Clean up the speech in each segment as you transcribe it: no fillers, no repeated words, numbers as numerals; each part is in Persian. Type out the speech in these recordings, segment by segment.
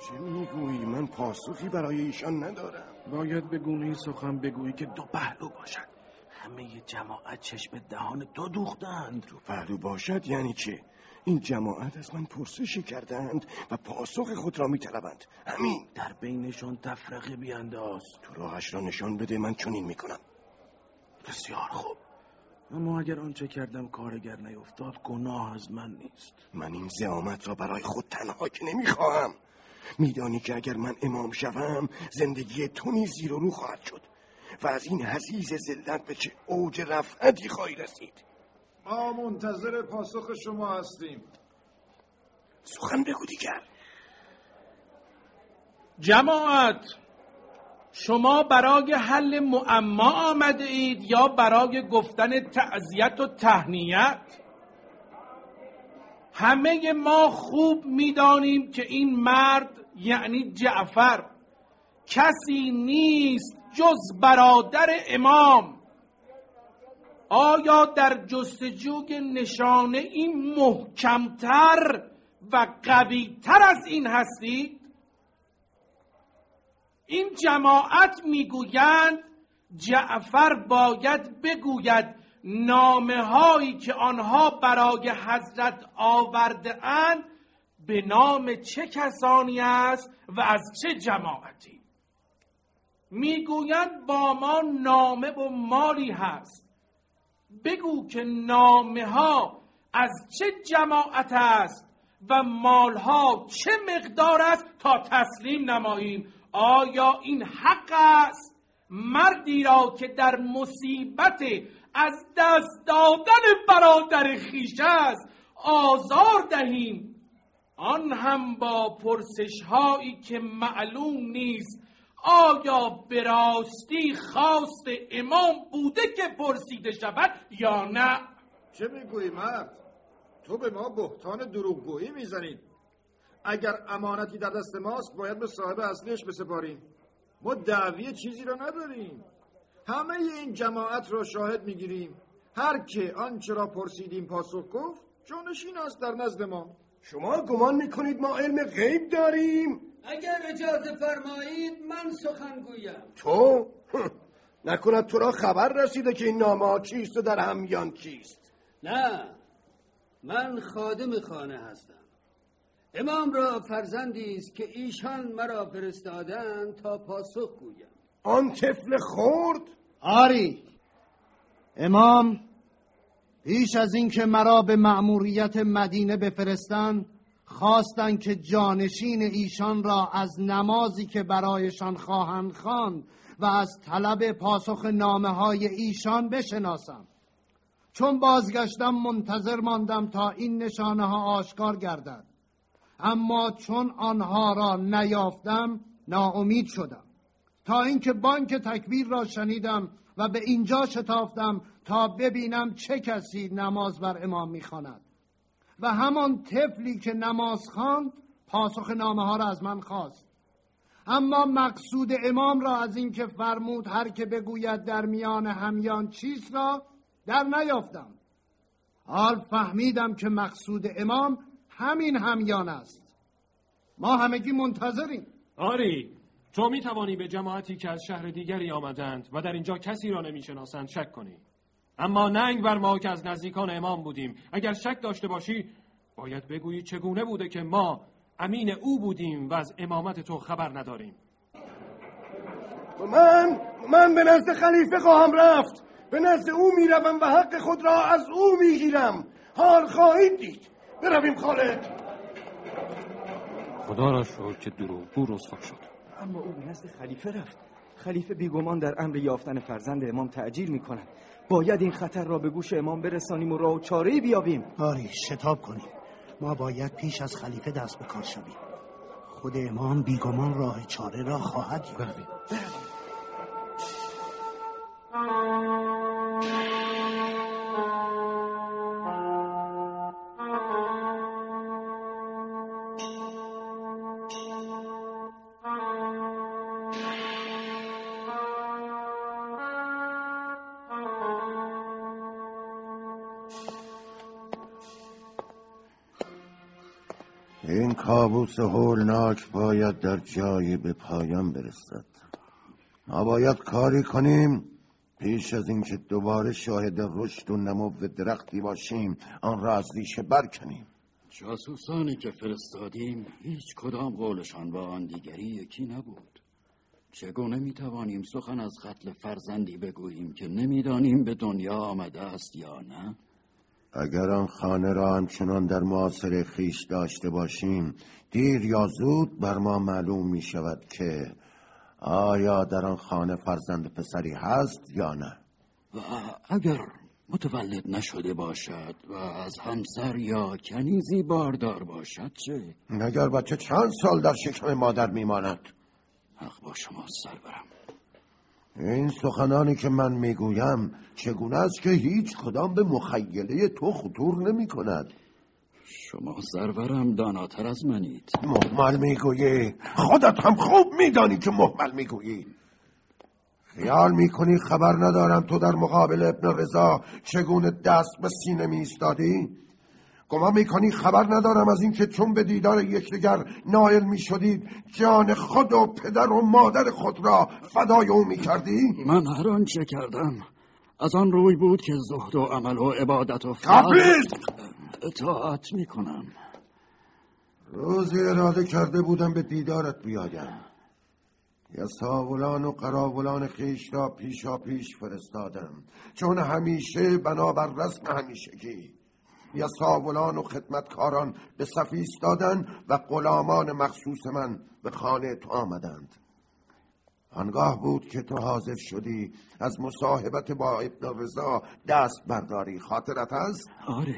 چه میگویی؟ من پاسخی برای ایشان ندارم. باید به گونه‌ای سخن بگویی که دو پهلو باشد. همه جماعت چشم دهان تو دوختند. دو پهلو باشد یعنی چه؟ این جماعت از من پرسشی کردند و پاسخ خود را میطلبند. همین. در بینشان تفرقه بیانداز. تو راهش را نشان بده، من چنین میکنم. بسیار خوب، اما اگر آنچه کردم کارگر نیفتاد گناه از من نیست. من این زعامت را برای خود تنها که نمیخواهم. میدانی که اگر من امام شوم زندگی تو نیز زیر و رو خواهد شد و از این حضیض ذلت به چه اوج رفعتی خواهی رسید. ما منتظر پاسخ شما هستیم. سخن بگو دیگر. جماعت، شما برای حل معما آمده اید یا برای گفتن تعزیت و تهنیت؟ همه ما خوب میدانیم که این مرد یعنی جعفر کسی نیست جز برادر امام. آیا در جستجوی نشانه این محکمتر و قویتر از این هستید؟ این جماعت میگویند جعفر باید بگوید نامه هایی که آنها برای حضرت آورده اند به نام چه کسانی است و از چه جماعتی. میگویند با ما نامه و مالی هست، بگو که نامه ها از چه جماعت است و مال ها چه مقدار است تا تسلیم نماییم. آیا این حق است مردی را که در مصیبت از دست دادن برادر خویش است آزار دهیم، آن هم با پرسش هایی که معلوم نیست آیا به راستی خواست امام بوده که پرسیده شود یا نه؟ چه میگویی مرد؟ تو به ما بهتان دروغگویی میزنید. اگر امانتی در دست ماست باید به صاحب اصلیش بسپاریم. ما دعوی چیزی را نداریم. همه این جماعت را شاهد میگیریم. هر که آنچه را پرسیدیم پاسخ گفت جانشین است در نزد ما. شما گمان میکنید ما علم غیب داریم؟ اگر اجازه فرمایید من سخن گویم. تو؟ نکند تو را خبر رسیده که این نامه چیست و در همیان چیست؟ نه، من خادم خانه هستم. امام را فرزندی است که ایشان مرا فرستادند تا پاسخ گویم. آن طفل خرد؟ آری، امام پیش از اینکه مرا به مأموریت مدینه بفرستند خواستند که جانشین ایشان را از نمازی که برایشان خواهند خواند و از طلب پاسخ نامه های ایشان بشناسم. چون بازگشتم منتظر ماندم تا این نشانه ها آشکار گردد، اما چون آنها را نیافتم ناامید شدم، تا اینکه بانگ تکبیر را شنیدم و به اینجا شتافتم تا ببینم چه کسی نماز بر امام می‌خواند و همان طفلی که نماز خواند پاسخ نامه ها را از من خواست. اما مقصود امام را از این که فرمود هر که بگوید در میان همیان چیز را در نیافتم. حال فهمیدم که مقصود امام همین همیان است. ما همگی منتظریم. آری، تو می توانی به جماعتی که از شهر دیگری آمدند و در اینجا کسی را نمی شناسند شک کنی. اما ننگ بر ما که از نزدیکان امام بودیم. اگر شک داشته باشی باید بگویی چگونه بوده که ما امین او بودیم و از امامت تو خبر نداریم. من به نزد خلیفه خواهم رفت. به نزد او میروم و حق خود را از او میگیرم. حال خواهید دید. برویم خالد. خدا را شکر که دروغگو رسوا شد. اما او به نزد خلیفه رفت. خلیفه بیگمان در امر یافتن فرزند امام تعجیل میکند. باید این خطر را به گوش امام برسانیم و راه و چاره‌ای بیابیم. آری، شتاب کنیم. ما باید پیش از خلیفه دست به کار شویم. خود امام بیگمان راه چاره را خواهد یافت. این کابوس هولناک باید در جایی به پایان برسد. ما باید کاری کنیم پیش از اینکه دوباره شاهد رشد و نمو درختی باشیم آن را از ریشه برکنیم. جاسوسانی که فرستادیم هیچ کدام قولشان با آن دیگری یکی نبود. چگونه میتوانیم سخن از قتل فرزندی بگوییم که نمیدانیم به دنیا آمده است یا نه؟ اگر آن خانه را همچنان در معاصره خیش داشته باشیم دیر یا زود بر ما معلوم می شود که آیا در آن خانه فرزند پسری هست یا نه. و اگر متولد نشده باشد و از همسر یا کنیزی باردار باشد چه؟ اگر بچه چند سال در شکم مادر میماند؟ حق با شما سرورم. این سخنانی که من میگویم چگونه است که هیچ کدام به مخیله تو خطور نمی کند؟ شما سرورم داناتر از منید. مهمل میگویی؟ خودت هم خوب میدانی که مهمل میگویی. خیال میکنی خبر ندارم تو در مقابل ابن رضا چگونه دست به سینه میایستادی؟ گمان میکنی خبر ندارم از اینکه چون به دیدار یکدیگر نائل میشدید جان خود و پدر و مادر خود را فدای او میکردی؟ من هر آنچه کردم از آن روی بود که زهد و عمل و عبادت و اطاعت میکنم. روزی اراده کرده بودم به دیدارت بیایم. یساولان و قراولان خیش را پیشا پیش فرستادم چون همیشه بنابر رسم همیشگی یساولان و خدمتکاران به صف ایستادند و غلامان مخصوص من به خانه تو آمدند. آنگاه بود که تو حاضر شدی از مصاحبت با ابن رضا دست برداری. خاطرت است؟ آره.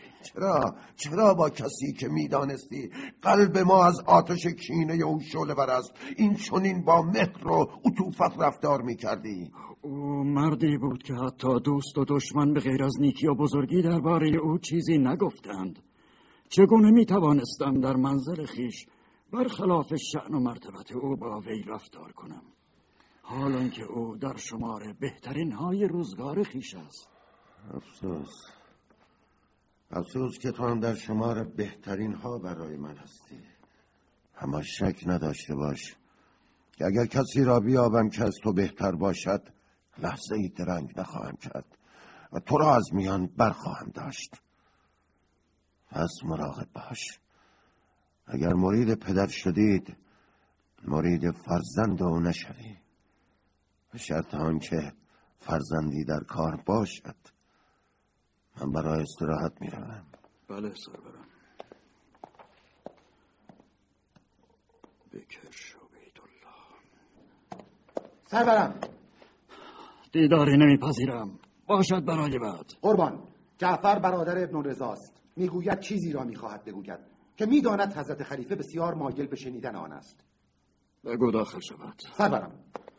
چرا با کسی که میدانستی قلب ما از آتش کینه او شعله ور است این چنین با مهر و عطوفت رفتار میکردی؟ او مردی بود که حتی دوست و دشمن به غیر از نیکی و بزرگی درباره او چیزی نگفتند. چگونه میتوانستم در منزل خیش برخلاف شأن و مرتبت او با وی رفتار کنم حالان که او در شمار بهترین های روزگار خیش است؟ افسوس که تو هم در شمار بهترین ها برای من هستی. اما شک نداشته باش که اگر کسی را بیابم که از تو بهتر باشد لحظه ای درنگ نخواهم کرد و تو را از میان برخواهم داشت. پس مراقب باش. اگر مرید پدر شدید مرید فرزند او نشوی. به شرط آنکه فرزندی در کار باشد. من برای استراحت میروم. بله سرورم. بکر شو بیدالله. سرورم دیداری نمیپذیرم. باشد برای بعد. قربان، جعفر برادر ابن رضاست. میگوید چیزی را میخواهد بگوید که میداند حضرت خلیفه بسیار مایل به شنیدن آن است. بگو داخل شود. سرورم.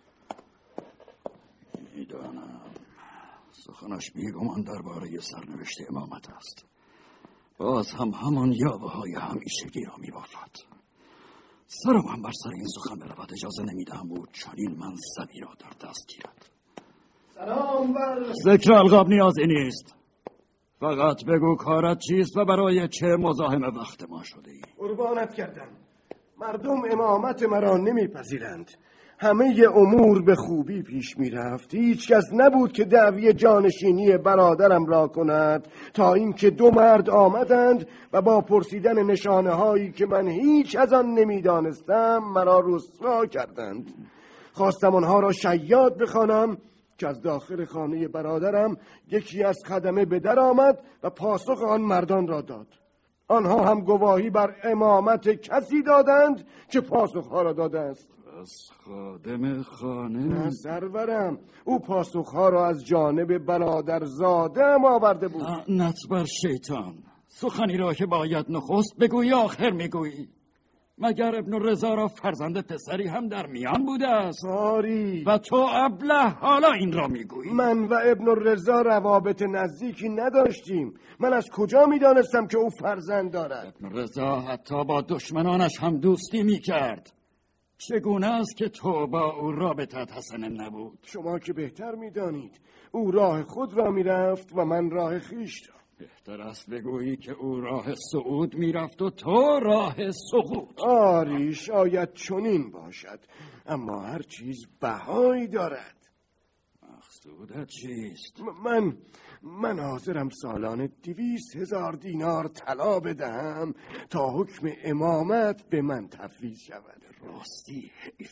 میدانم سخنش بیگمان درباره سرنوشت امامت است. باز هم همان یابه های همیشگی را میبافد. سرم هم بر سر این سخن برود اجازه نمیدهم بود چنین منصبی را در دست گیرد. سلام بر ذکر القاب نیازی نیست. فقط بگو کارت چیست و برای چه مزاحم وقت ما شده ای؟ قربانت کردم. مردم امامت مرا نمیپذیرند. همه امور به خوبی پیش میرفت. هیچ کس نبود که دعوی جانشینی برادرم را کند تا اینکه دو مرد آمدند و با پرسیدن نشانه هایی که من هیچ از آن نمیدانستم مرا رسوا کردند. خواستم آنها را شیاد بخوانم که از داخل خانه برادرم یکی از خدمه به در آمد و پاسخ آن مردان را داد. آنها هم گواهی بر امامت کسی دادند که پاسخها را داده است. از خادم خانه؟ نه سرورم، او پاسخها را از جانب برادرزاده هم آورده بود. لعنت بر شیطان. سخنی را که باید نخست بگویی آخر میگویی. مگر ابن رضا را فرزند پسری هم در میان بوده است؟ آری. و تو ابله حالا این را میگویی؟ من و ابن رضا روابط نزدیکی نداشتیم. من از کجا میدانستم که او فرزند دارد؟ ابن رضا حتی با دشمنانش هم دوستی میکرد. چگونه است که تو با او رابطت حسن نبود؟ شما که بهتر میدانید. او راه خود را میرفت و من راه خویش را. بهتر است بگویی که او راه صعود میرفت و تو راه سقوط. آری شاید چنین باشد، اما هر چیز بهایی دارد. مقصودت چیست؟ من حاضرم سالانه 200,000 دینار طلا بدهم تا حکم امامت به من تفویض شود. راستی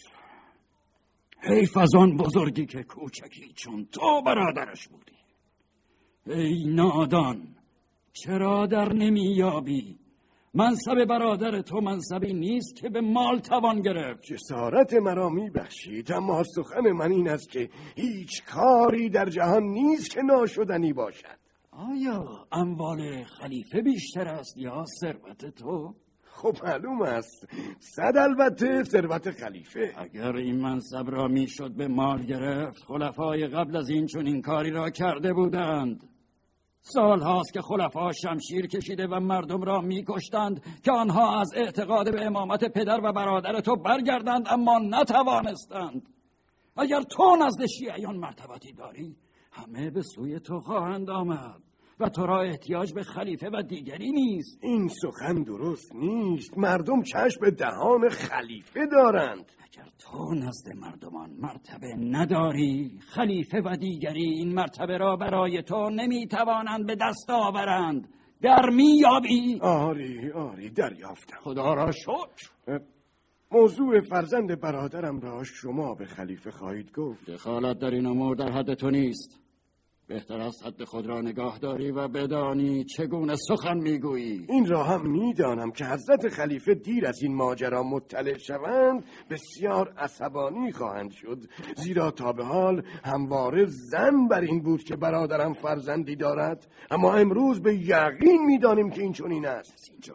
حیف از آن بزرگی که کوچکی چون تو برادرش بودی. ای نادان، چرا در نمیابی؟ منصب برادر تو منصبی نیست که به مال توان گرفت. جسارت مرا میبخشید، اما سخن من این است که هیچ کاری در جهان نیست که ناشدنی باشد. آیا اموال خلیفه بیشتر است یا ثروت تو؟ خب معلوم است، 100 البته ثروت خلیفه. اگر این منصب را میشد به مال گرفت، خلفای قبل از این چون این کاری را کرده بودند. سال هاست که خلفا شمشیر کشیده و مردم را میکشتند که آنها از اعتقاد به امامت پدر و برادر تو برگردند، اما نتوانستند. اگر تو نزد شیعیان مرتبتی داری، همه به سوی تو خواهند آمد و تو را احتیاج به خلیفه و دیگری نیست. این سخن درست نیست. مردم چشم به دهان خلیفه دارند. اگر تو نزد مردمان مرتبه نداری، خلیفه و دیگری این مرتبه را برای تو نمیتوانند به دست آورند. در میابی؟ آری دریافتم. خدا را شکر. موضوع فرزند برادرم را شما به خلیفه خواهید گفت. دخالت در این امور در حد تو نیست. بهتر است حد خود را نگاه داری و بدانی چگونه سخن میگویی. این را هم میدانم که حضرت خلیفه دیر از این ماجرا مطلع شوند بسیار عصبانی خواهند شد، زیرا تا به حال همواره ظن بر این بود که برادرم فرزندی دارد، اما امروز به یقین میدانیم که این چنین است. اینجا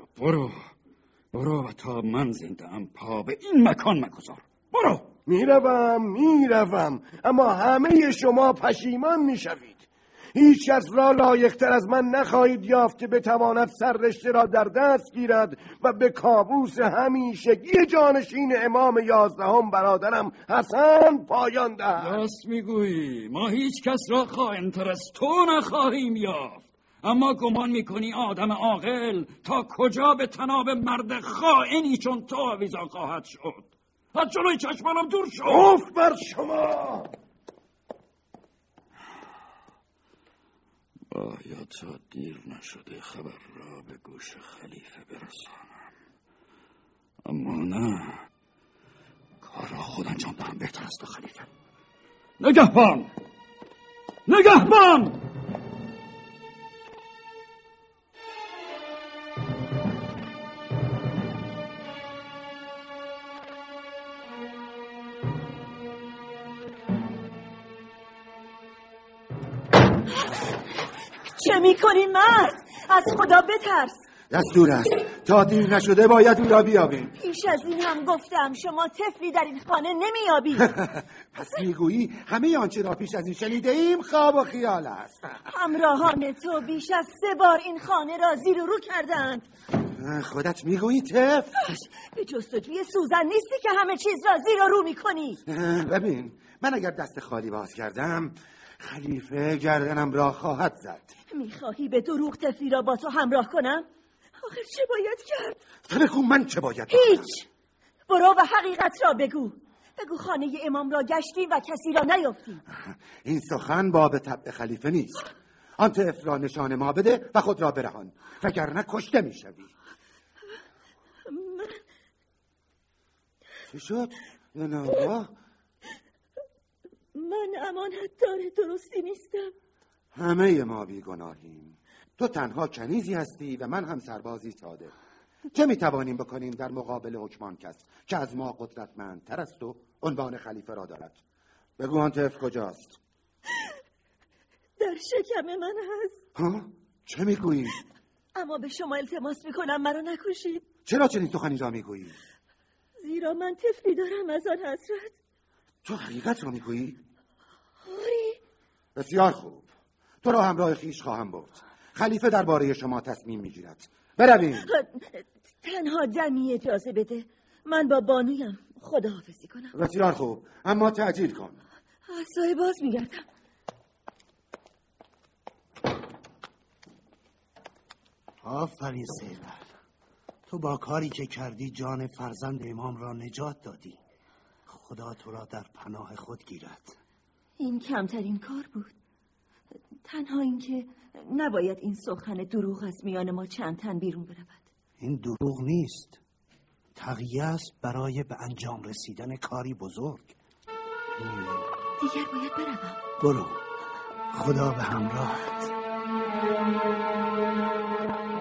برو و تا من زنده ام پا به این مکان مگذار. برو. میروم، اما همه شما پشیمان میشوید. هیچ کس را لایق‌تر از من نخواهید یافت که بتواند سررشته را در دست گیرد و به کابوس همیشگی جانشین امام 11 برادرم حسن پایان دهد. راست میگویی، ما هیچ کس را خائن‌تر از تو نخواهیم یافت، اما گمان میکنی آدم عاقل تا کجا به تناب مرد خائنی چون تو آویزان خواهد شد؟ از جلوی چشمانم دور شو. اوف بر شما. باید تا دیر نشده خبر را به گوش خلیفه برسانم، اما نه، کار را خود انجام دهم بهتر است. خلیفه نگهبان چه میکنی مرد؟ از خدا بترس. دستور است تا دیر نشده باید او را بیابیم. پیش از این هم گفتم شما طفلی در این خانه نمیابی. پس میگویی همه آنچه را پیش از این شنیده ایم خواب و خیال است. همراهان تو بیش از 3 بار این خانه را زیر و رو کردند. خودت میگویی طفل؟ به جستجوی سوزن نیستی که همه چیز را زیر و رو میکنی. ببین، من اگر دست خالی باز کردم خلیفه گردنم را خواهد زد. میخواهی به دروغ طفلی را با تو همراه کنم؟ آخر چه باید کرد؟ بگو من چه باید هیچ. برو و حقیقت را بگو خانه امام را گشتیم و کسی را نیافتیم. این سخن باب طبع خلیفه نیست. آن طفل را نشان ما بده و خود را برهان، وگرنه کشته میشوی. چی شد؟ من امانتدار درستی نیستم. همه ما بیگناهیم. تو تنها کنیزی هستی و من هم سربازی ساده. چه میتوانیم بکنیم در مقابل حکمان کس که از ما قدرتمندتر است و عنوان خلیفه را دارد؟ بگو آن طفل کجاست؟ در شکم من هست. ها؟ چه میگویی؟ اما به شما التماس میکنم مرا نکشید. چرا چنین سخنی را میگویی؟ زیرا من طفلی دارم از آن حضرت. تو حقیقت را میگویی؟ آری. بسیار خوب، تو را همراه خویش خواهم برد. خلیفه درباره شما تصمیم میگیرد. برویم. تنها دمی اجازه بده، من با بانویم خداحافظی کنم. بسیار خوب، اما تعجیل کن. عصای باز میگردم. آفرین سیبل، تو با کاری که کردی جان فرزند امام را نجات دادی. خدا تو را در پناه خود گیرد. این کمترین کار بود. تنها این که نباید این سخن دروغ از میان ما چند تن بیرون برود. این دروغ نیست، تقیه است برای به انجام رسیدن کاری بزرگ. دیگر باید بروم. برو، خدا به همراهت.